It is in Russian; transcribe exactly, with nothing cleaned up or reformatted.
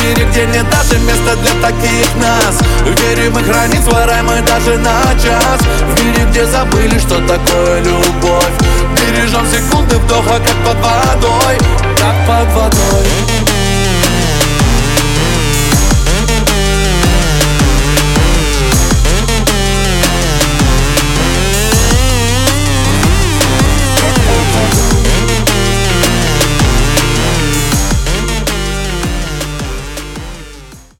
мире, где нет даже места для таких нас. Верим и хранить свой рай мы даже на час. В мире, где забыли, что такое любовь. Бережем секунды вдоха, как под водой, как под водой.